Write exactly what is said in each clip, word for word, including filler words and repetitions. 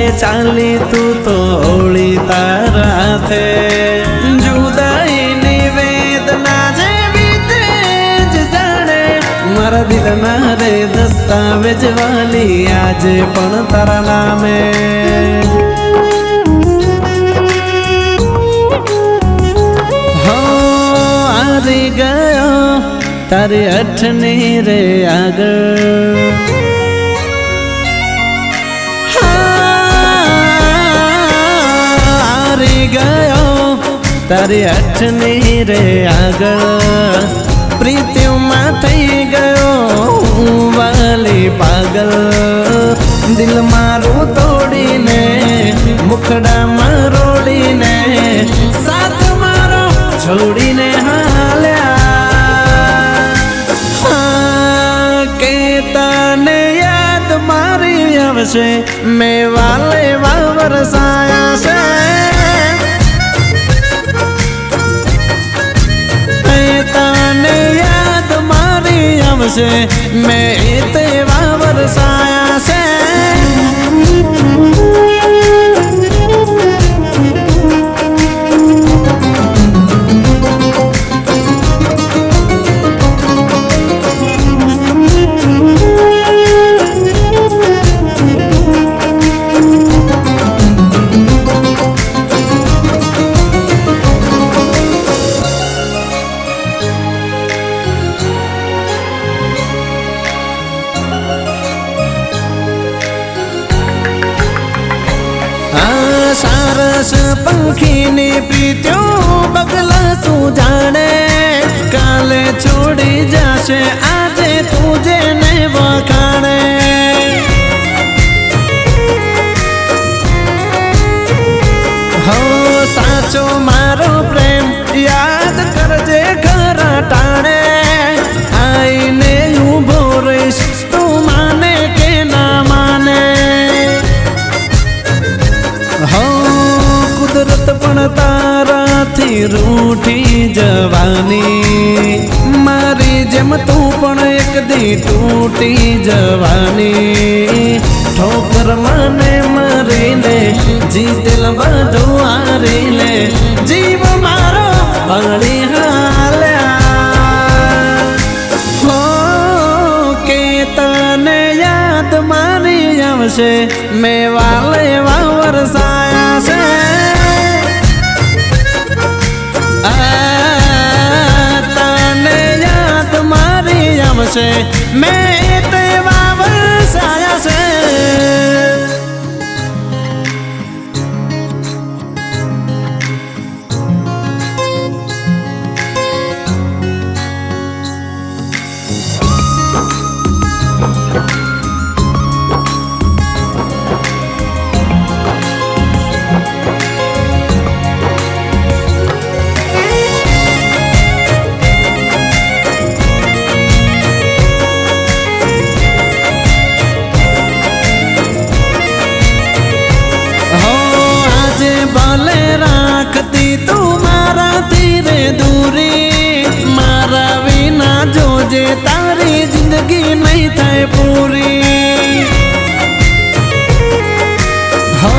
चाली तू तो होली तारा थे जुदाई निवेदना जेवी तेज जाने मारा दिल ना रे दस्तावेज वाली आज पण तारा नामे हो आरी गयो तारी अठनी रे आगर गयो तारी अठनी रे आगळ प्रीतियों में थई गयो वाली पागल दिल मारू तोड़ी ने मुखड़ा मरोड़ी ने साथ मारो छोड़ी ने हाल्या हाँ के तने याद मारी आवशे मैं वाले वावर साया से से मैं ते वावर साया से सारस पंखी ने प्रीत्यो बगला सू जाने काले छोड़ी जाशे आजे तुझे ने वखाणे हो साचो मारो प्रेम याद करजे घरा टाणे आई ने उभो रहीश तू माने के ना माने हो कुदरत पण तारा थी रूठी जवानी मारी जेम तू पण एक दी टूटी जवानी ठोकर माने मरी ले जी दिल बधु हारी ले जीव मारो बड़ी हाल्या हो के तने याद मारी आवशे मैं वाले वावर साया से तने याद मारी आवशे मैं ते वावर साया से भले राखती तू मारा धीरे दूरी मारा विना जोजे तारी जिंदगी नहीं थाय पूरी हो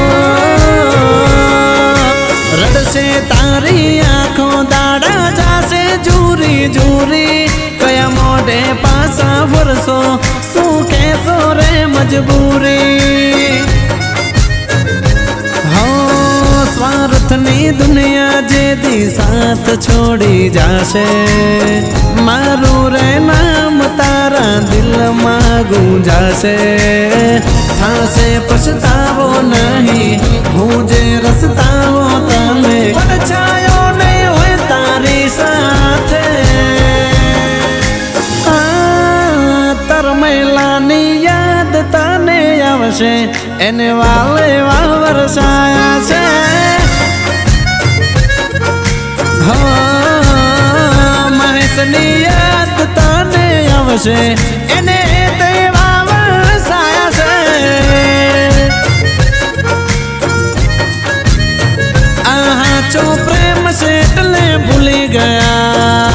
रड से तारी आंखों दाड़ा जासे जूरी जूरी कया मोढ़े पासा वरसो सू कैसो रे मजबूरी स्वार्थनी दुनिया जे दी साथ छोड़ी जाशे मारू रे नाम तारा दिल में गूंजाशे थासे पछतावो नहीं हूँ जे रसतावो तने परछायो नहीं होए तारी साथे तरमेलानी याद तने आवशे एने वाले वावर साया से हो महेशनी याद तने आवशे एने ते वावर साया से आहा चो प्रेम से टले भूली गया